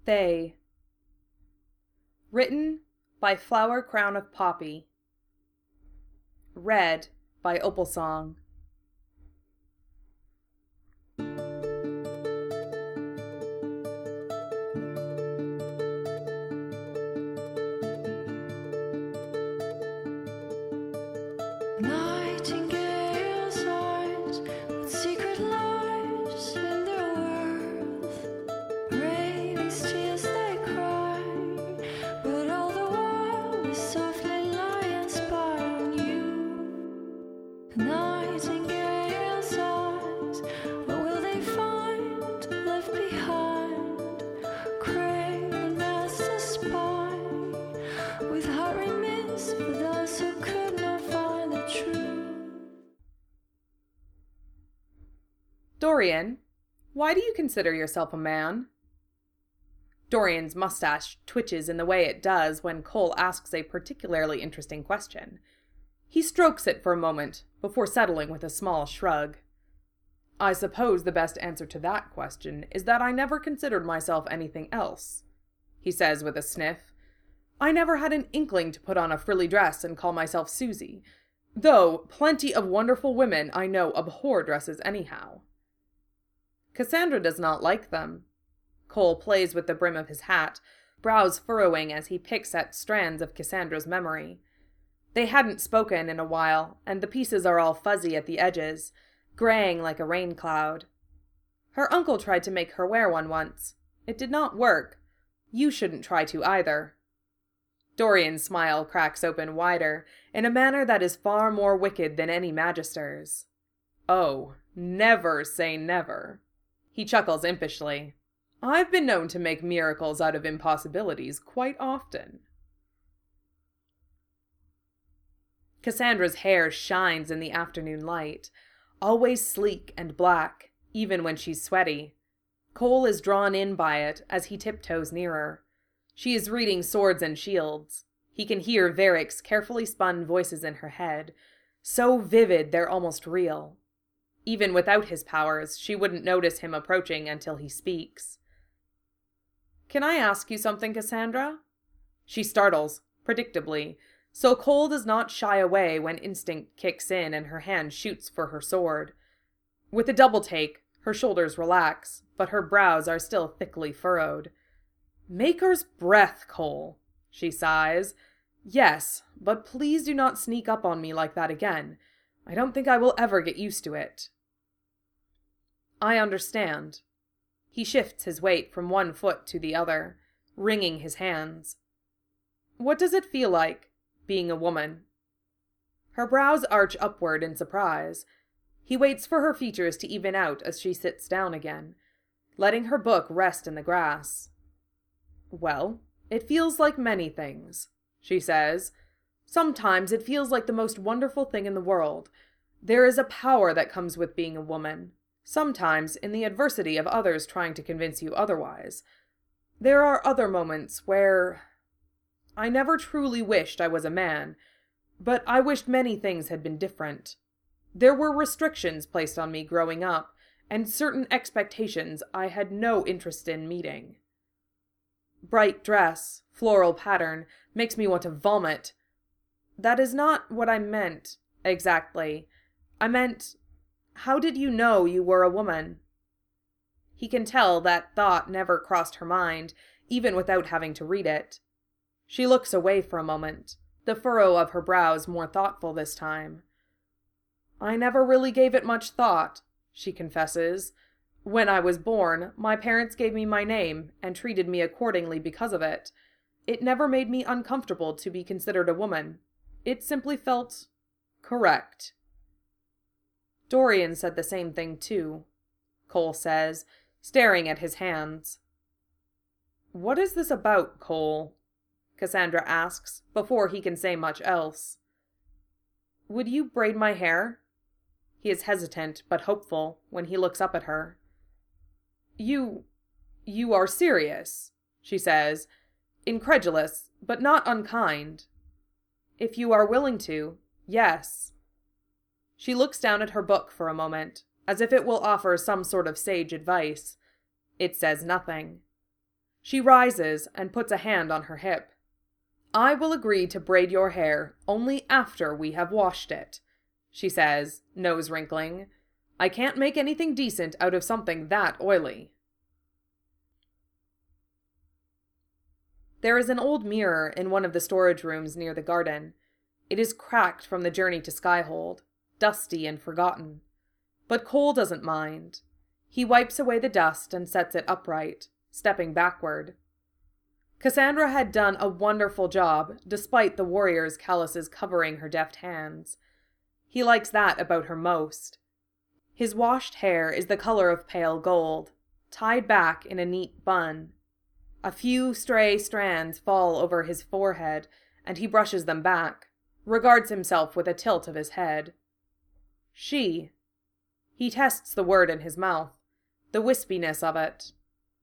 Faye. Written by Flower Crown of Poppy. Read by Opalsong. Nightingale's eyes, what secret lies in their worth? Raven's tears they cry, but all the while they softly lie and spy on you. Nightingale's eyes, what will they find left behind? Craven as the spy, with heart remiss for those who could not find the truth. Dorian, why do you consider yourself a man? Dorian's mustache twitches in the way it does when Cole asks a particularly interesting question. He strokes it for a moment before settling with a small shrug. I suppose the best answer to that question is that I never considered myself anything else, he says with a sniff. I never had an inkling to put on a frilly dress and call myself Susie, though plenty of wonderful women I know abhor dresses anyhow. Cassandra does not like them. Cole plays with the brim of his hat, brows furrowing as he picks at strands of Cassandra's memory. They hadn't spoken in a while, and the pieces are all fuzzy at the edges, graying like a rain cloud. Her uncle tried to make her wear one once. It did not work. You shouldn't try to either. Dorian's smile cracks open wider, in a manner that is far more wicked than any magister's. Oh, never say never. He chuckles impishly. I've been known to make miracles out of impossibilities quite often. Cassandra's hair shines in the afternoon light, always sleek and black, even when she's sweaty. Cole is drawn in by it as he tiptoes nearer. She is reading Swords and Shields. He can hear Varric's carefully spun voices in her head, so vivid they're almost real. Even without his powers, she wouldn't notice him approaching until he speaks. Can I ask you something, Cassandra? She startles, predictably, so Cole does not shy away when instinct kicks in and her hand shoots for her sword. With a double take, her shoulders relax, but her brows are still thickly furrowed. Maker's breath, Cole, she sighs. Yes, but please do not sneak up on me like that again. I don't think I will ever get used to it. I understand. He shifts his weight from one foot to the other, wringing his hands. What does it feel like, being a woman? Her brows arch upward in surprise. He waits for her features to even out as she sits down again, letting her book rest in the grass. Well, it feels like many things, she says. Sometimes it feels like the most wonderful thing in the world. There is a power that comes with being a woman, sometimes in the adversity of others trying to convince you otherwise. There are other moments where I never truly wished I was a man, but I wished many things had been different. There were restrictions placed on me growing up, and certain expectations I had no interest in meeting. Bright dress, floral pattern, makes me want to vomit. That is not what I meant, exactly. I meant, how did you know you were a woman? He can tell that thought never crossed her mind, even without having to read it. She looks away for a moment, the furrow of her brows more thoughtful this time. I never really gave it much thought, she confesses. When I was born, my parents gave me my name and treated me accordingly because of it. It never made me uncomfortable to be considered a woman. It simply felt correct. Dorian said the same thing too, Cole says, staring at his hands. What is this about, Cole? Cassandra asks, before he can say much else. Would you braid my hair? He is hesitant but hopeful when he looks up at her. You are serious, she says, incredulous, but not unkind. If you are willing to, yes. She looks down at her book for a moment, as if it will offer some sort of sage advice. It says nothing. She rises and puts a hand on her hip. I will agree to braid your hair only after we have washed it, she says, nose wrinkling. I can't make anything decent out of something that oily. There is an old mirror in one of the storage rooms near the garden. It is cracked from the journey to Skyhold, dusty and forgotten. But Cole doesn't mind. He wipes away the dust and sets it upright, stepping backward. Cassandra had done a wonderful job, despite the warrior's calluses covering her deft hands. He likes that about her most. His washed hair is the color of pale gold, tied back in a neat bun. A few stray strands fall over his forehead, and he brushes them back, regards himself with a tilt of his head. She. He tests the word in his mouth, the wispiness of it.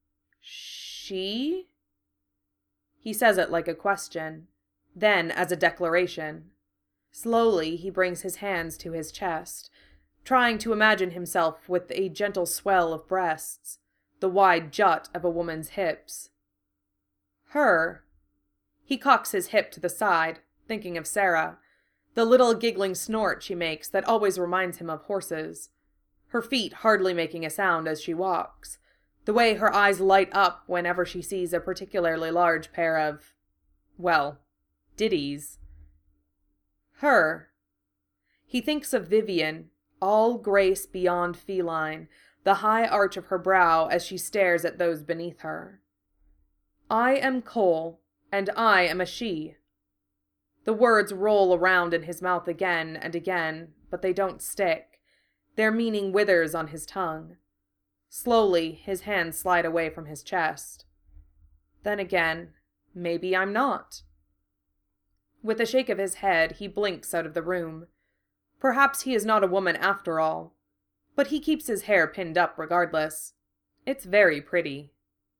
She? He says it like a question, then as a declaration. Slowly he brings his hands to his chest, trying to imagine himself with a gentle swell of breasts, the wide jut of a woman's hips. Her. He cocks his hip to the side, thinking of Sarah, the little giggling snort she makes that always reminds him of horses, her feet hardly making a sound as she walks, the way her eyes light up whenever she sees a particularly large pair of, well, ditties. Her. He thinks of Vivian, all grace beyond feline, the high arch of her brow as she stares at those beneath her. I am Cole, and I am a she. The words roll around in his mouth again and again, but they don't stick. Their meaning withers on his tongue. Slowly, his hands slide away from his chest. Then again, maybe I'm not. With a shake of his head, he blinks out of the room. Perhaps he is not a woman after all. But he keeps his hair pinned up regardless. It's very pretty.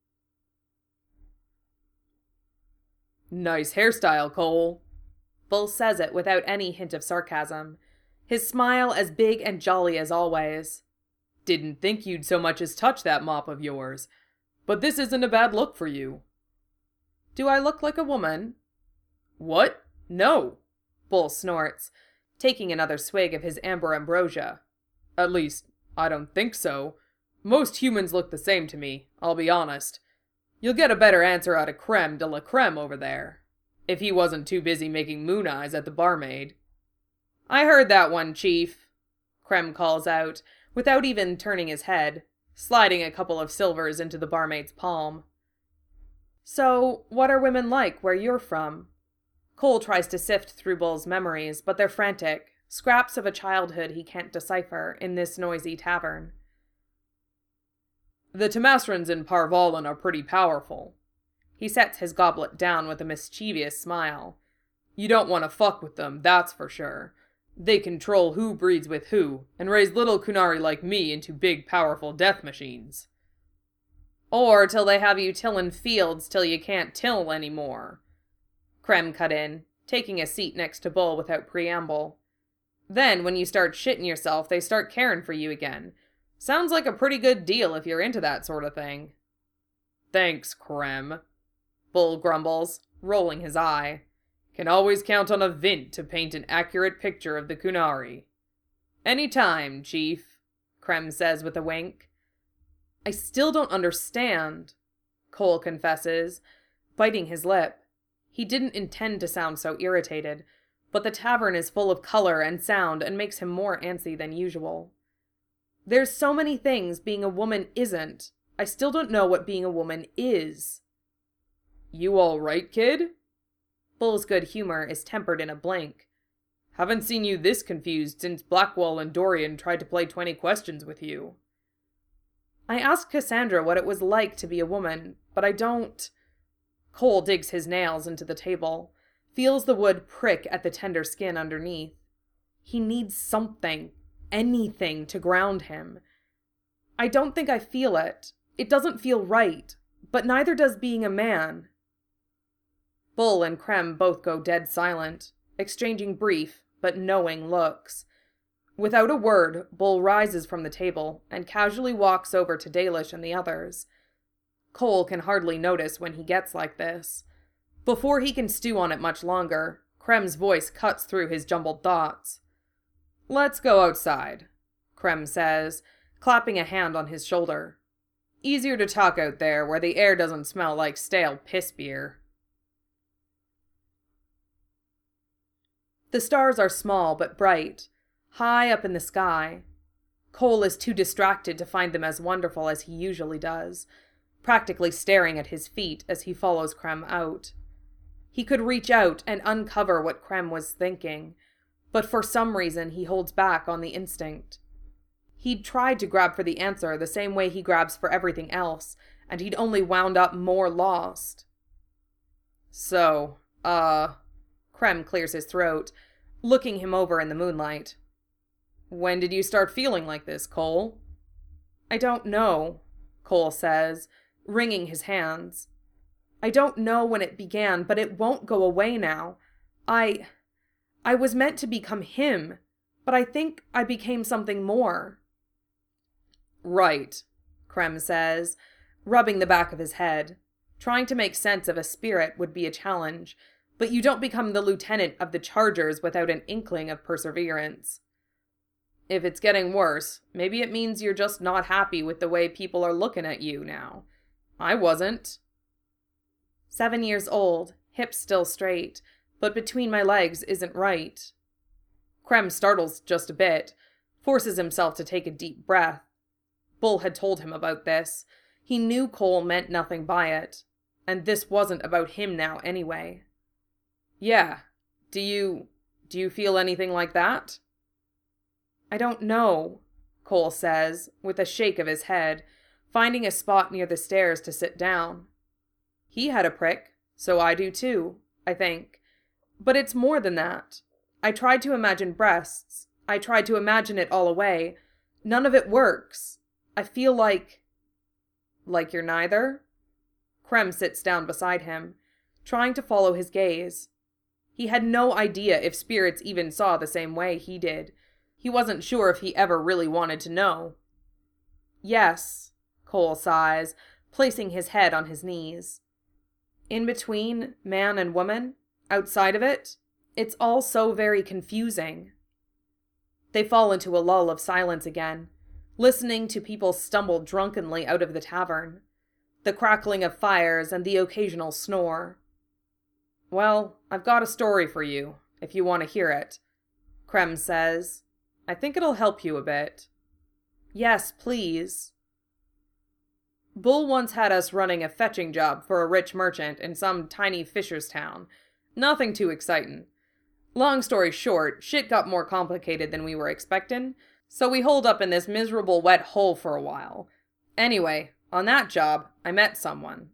Nice hairstyle, Cole. Bull says it without any hint of sarcasm, his smile as big and jolly as always. Didn't think you'd so much as touch that mop of yours, but this isn't a bad look for you. Do I look like a woman? What? No, Bull snorts, taking another swig of his amber ambrosia. At least, I don't think so. Most humans look the same to me, I'll be honest. You'll get a better answer out of Creme de la Creme over there, if he wasn't too busy making moon eyes at the barmaid. I heard that one, Chief, Creme calls out, without even turning his head, sliding a couple of silvers into the barmaid's palm. So, what are women like where you're from? Cole tries to sift through Bull's memories, but they're frantic, scraps of a childhood he can't decipher in this noisy tavern. The Temasrans in Parvalan are pretty powerful. He sets his goblet down with a mischievous smile. You don't want to fuck with them, that's for sure. They control who breeds with who, and raise little Kunari like me into big, powerful death machines. Or till they have you tillin' fields till you can't till anymore. Creme cut in, taking a seat next to Bull without preamble. Then, when you start shitting yourself, they start caring for you again. Sounds like a pretty good deal if you're into that sort of thing. Thanks, Creme, Bull grumbles, rolling his eye. Can always count on a Vint to paint an accurate picture of the Kunari. Any time, Chief, Creme says with a wink. I still don't understand, Cole confesses, biting his lip. He didn't intend to sound so irritated, but the tavern is full of color and sound and makes him more antsy than usual. There's so many things being a woman isn't. I still don't know what being a woman is. You all right, kid? Bull's good humor is tempered in a blink. Haven't seen you this confused since Blackwall and Dorian tried to play 20 questions with you. I asked Cassandra what it was like to be a woman, but I don't... Cole digs his nails into the table, feels the wood prick at the tender skin underneath. He needs something, anything to ground him. I don't think I feel it. It doesn't feel right, but neither does being a man. Bull and Creme both go dead silent, exchanging brief but knowing looks. Without a word, Bull rises from the table and casually walks over to Dalish and the others. Cole can hardly notice when he gets like this. Before he can stew on it much longer, Krem's voice cuts through his jumbled thoughts. "Let's go outside," Krem says, clapping a hand on his shoulder. "Easier to talk out there where the air doesn't smell like stale piss beer." The stars are small but bright, high up in the sky. Cole is too distracted to find them as wonderful as he usually does, practically staring at his feet as he follows Krem out. He could reach out and uncover what Krem was thinking, but for some reason he holds back on the instinct. He'd tried to grab for the answer the same way he grabs for everything else, and he'd only wound up more lost. "So, Krem clears his throat, looking him over in the moonlight. "When did you start feeling like this, Cole?" "I don't know," Cole says, wringing his hands. "I don't know when it began, but it won't go away now. I was meant to become him, but I think I became something more." "Right," Krem says, rubbing the back of his head. Trying to make sense of a spirit would be a challenge, but you don't become the lieutenant of the Chargers without an inkling of perseverance. "If it's getting worse, maybe it means you're just not happy with the way people are looking at you now. I wasn't." 7 years old, hips still straight, but between my legs isn't right. Krem startles just a bit, forces himself to take a deep breath. Bull had told him about this. He knew Cole meant nothing by it, and this wasn't about him now anyway. "Yeah, do you feel anything like that?" "I don't know," Cole says, with a shake of his head, finding a spot near the stairs to sit down. He had a prick, so I do too, I think. But it's more than that. I tried to imagine breasts. I tried to imagine it all away. None of it works. I feel like... "Like you're neither?" Krem sits down beside him, trying to follow his gaze. He had no idea if spirits even saw the same way he did. He wasn't sure if he ever really wanted to know. "Yes," Cole sighs, placing his head on his knees. "In between man and woman, outside of it, it's all so very confusing." They fall into a lull of silence again, listening to people stumble drunkenly out of the tavern, the crackling of fires and the occasional snore. "Well, I've got a story for you, if you want to hear it," Krem says. "I think it'll help you a bit." "Yes, please." "Bull once had us running a fetching job for a rich merchant in some tiny fisher's town. Nothing too exciting. Long story short, shit got more complicated than we were expecting, so we holed up in this miserable wet hole for a while. Anyway, on that job, I met someone."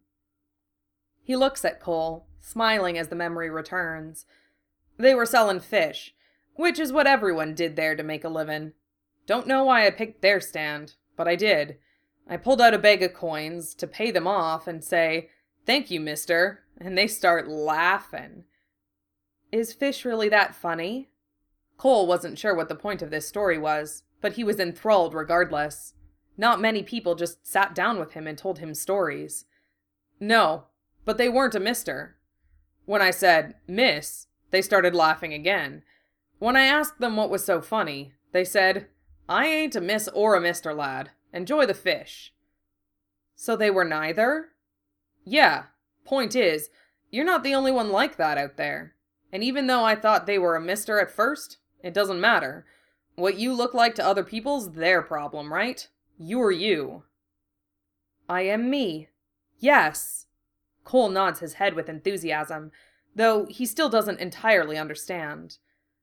He looks at Cole, smiling as the memory returns. "They were selling fish, which is what everyone did there to make a living. Don't know why I picked their stand, but I did. I pulled out a bag of coins to pay them off and say, 'Thank you, mister,' and they start laughing." "Is fish really that funny?" Cole wasn't sure what the point of this story was, but he was enthralled regardless. Not many people just sat down with him and told him stories. "No, but they weren't a mister. When I said, 'Miss,' they started laughing again. When I asked them what was so funny, they said, 'I ain't a miss or a mister, lad. Enjoy the fish.'" "So they were neither?" "Yeah. Point is, you're not the only one like that out there. And even though I thought they were a mister at first, it doesn't matter. What you look like to other people's their problem, right? You're you." "I am me. Yes." Cole nods his head with enthusiasm, though he still doesn't entirely understand.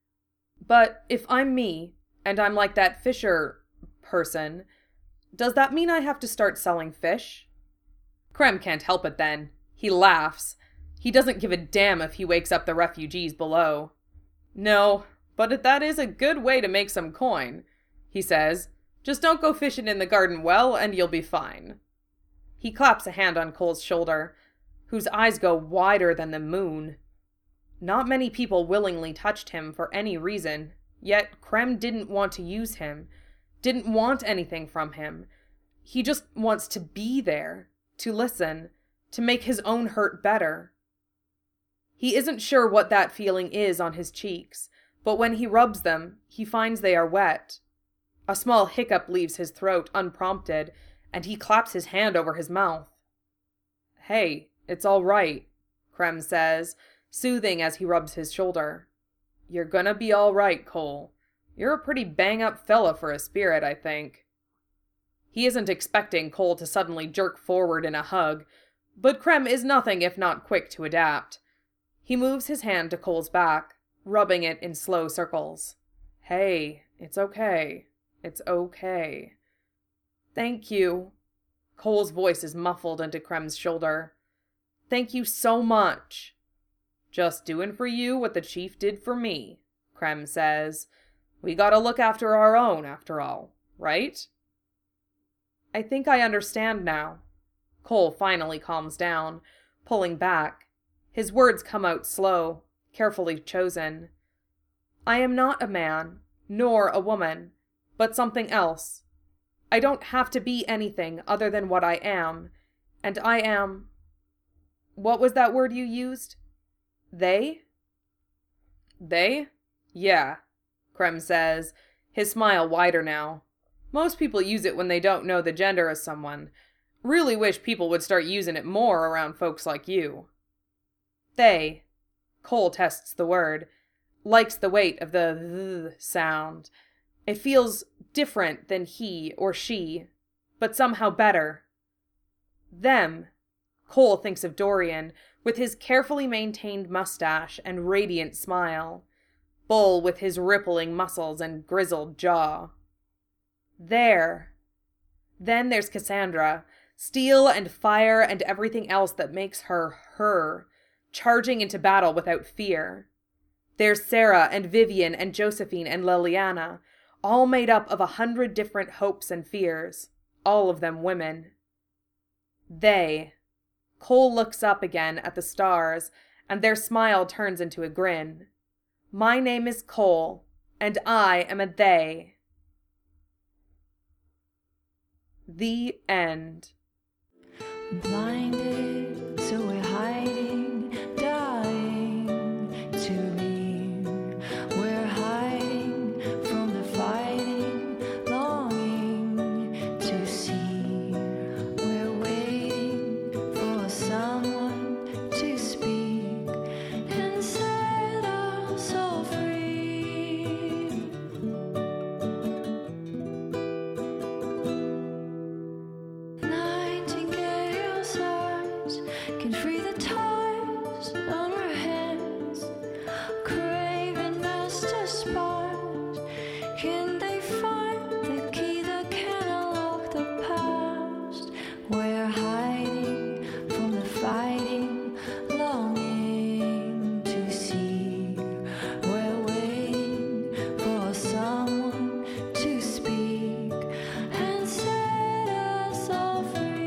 "But if I'm me, and I'm like that fisher... person, does that mean I have to start selling fish?" Krem can't help it then. He laughs. He doesn't give a damn if he wakes up the refugees below. "No, but that is a good way to make some coin," he says. "Just don't go fishing in the garden well, and you'll be fine." He claps a hand on Cole's shoulder, whose eyes go wider than the moon. Not many people willingly touched him for any reason, yet Krem didn't want to use him, didn't want anything from him. He just wants to be there, to listen, to make his own hurt better. He isn't sure what that feeling is on his cheeks, but when he rubs them, he finds they are wet. A small hiccup leaves his throat unprompted, and he claps his hand over his mouth. "Hey, it's all right," Krem says, soothing as he rubs his shoulder. "You're gonna be all right, Cole. You're a pretty bang-up fella for a spirit, I think." He isn't expecting Cole to suddenly jerk forward in a hug, but Krem is nothing if not quick to adapt. He moves his hand to Cole's back, rubbing it in slow circles. "Hey, it's okay. It's okay." "Thank you." Cole's voice is muffled into Krem's shoulder. "Thank you so much." "Just doing for you what the chief did for me," Krem says. "We gotta look after our own, after all, right?" "I think I understand now." Cole finally calms down, pulling back. His words come out slow, carefully chosen. "I am not a man, nor a woman, but something else. I don't have to be anything other than what I am, and I am... What was that word you used? They?" "They? Yeah," Krem says, his smile wider now. "Most people use it when they don't know the gender of someone. Really wish people would start using it more around folks like you." "They." Cole tests the word, likes the weight of the th sound. It feels different than he or she, but somehow better. "Them." Cole thinks of Dorian, with his carefully maintained mustache and radiant smile. Bull with his rippling muscles and grizzled jaw. "There." Then there's Cassandra, steel and fire and everything else that makes her her, charging into battle without fear. There's Sarah and Vivian and Josephine and Liliana, all made up of 100 different hopes and fears, all of them women. "They." Cole looks up again at the stars, and their smile turns into a grin. "My name is Cole, and I am a they." The end. Blinded, so we're hiding, dying to leave. We're hiding from the fighting, longing to see. We're waiting for someone to speak and set us all free. Nightingale's eyes can free the ties on our hands. Craving master spies, can they find the key that can unlock the past? We're hiding from the fighting, longing to see. We're waiting for someone to speak and set us all free.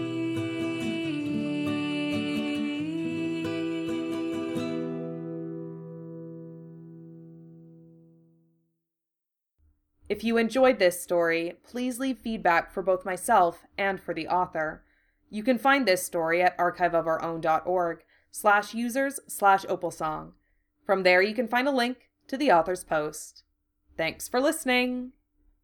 If you enjoyed this story, please leave feedback for both myself and for the author. You can find this story at archiveofourown.org/users/opalsong. From there you can find a link to the author's post. Thanks for listening!